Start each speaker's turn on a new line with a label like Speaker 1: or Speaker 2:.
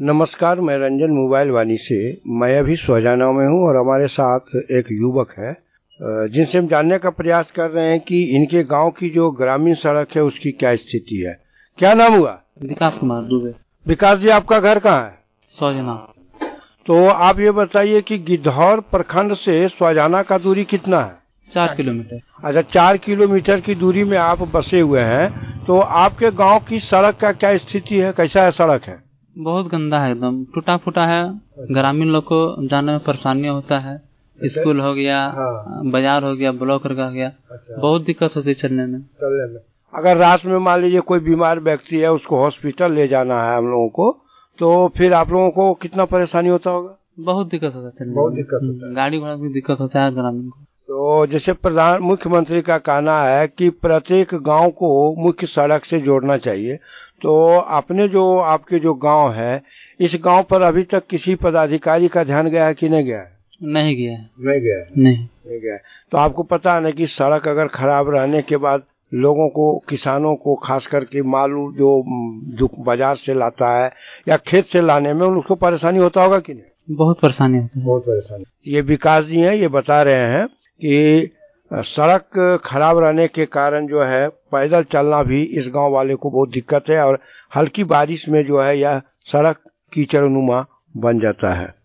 Speaker 1: नमस्कार, मैं रंजन मोबाइल वाणी से। मैं अभी सुजाना में हूँ और हमारे साथ एक युवक है जिनसे हम जानने का प्रयास कर रहे हैं कि इनके गांव की जो ग्रामीण सड़क है उसकी क्या स्थिति है। क्या नाम हुआ?
Speaker 2: विकास कुमार दुबे।
Speaker 1: विकास जी, आपका घर कहाँ है?
Speaker 2: सुजाना।
Speaker 1: तो आप ये बताइए कि गिद्धौर प्रखंड से सुजाना का दूरी कितना है?
Speaker 2: 4 किलोमीटर।
Speaker 1: अच्छा, 4 किलोमीटर की दूरी में आप बसे हुए हैं। तो आपके गांव की सड़क का क्या स्थिति है? कैसा है सड़क है?
Speaker 2: बहुत गंदा है, एकदम टूटा फूटा है। ग्रामीण लोग को जाने में परेशानी होता है। स्कूल हो गया, बाजार हो गया, ब्लॉक हो गया। बहुत दिक्कत होती है चलने में।
Speaker 1: अगर रात में मान लीजिए कोई बीमार व्यक्ति है, उसको हॉस्पिटल ले जाना है हम लोगों को, तो फिर आप लोगों को कितना परेशानी होता होगा?
Speaker 2: बहुत दिक्कत होता है चलने में।
Speaker 1: बहुत दिक्कत होता है।
Speaker 2: गाड़ी घोड़ा की दिक्कत होता है ग्रामीण को।
Speaker 1: तो जैसे मुख्यमंत्री का कहना है कि प्रत्येक गांव को मुख्य सड़क से जोड़ना चाहिए, तो आपके जो गांव है, इस गांव पर अभी तक किसी पदाधिकारी का ध्यान गया है कि नहीं गया है?
Speaker 2: नहीं गया है।
Speaker 1: नहीं गया है।
Speaker 2: नहीं
Speaker 1: गया है। तो आपको पता है ना कि सड़क अगर खराब रहने के बाद लोगों को, किसानों को, खास करके मालू जो बाजार से लाता है या खेत से लाने में उसको परेशानी होता होगा कि नहीं?
Speaker 2: बहुत परेशानी होती है।
Speaker 1: बहुत परेशानी। ये विकास जी हैं, ये बता रहे हैं कि सड़क खराब रहने के कारण जो है पैदल चलना भी इस गांव वाले को बहुत दिक्कत है और हल्की बारिश में जो है यह सड़क कीचड़नुमा बन जाता है।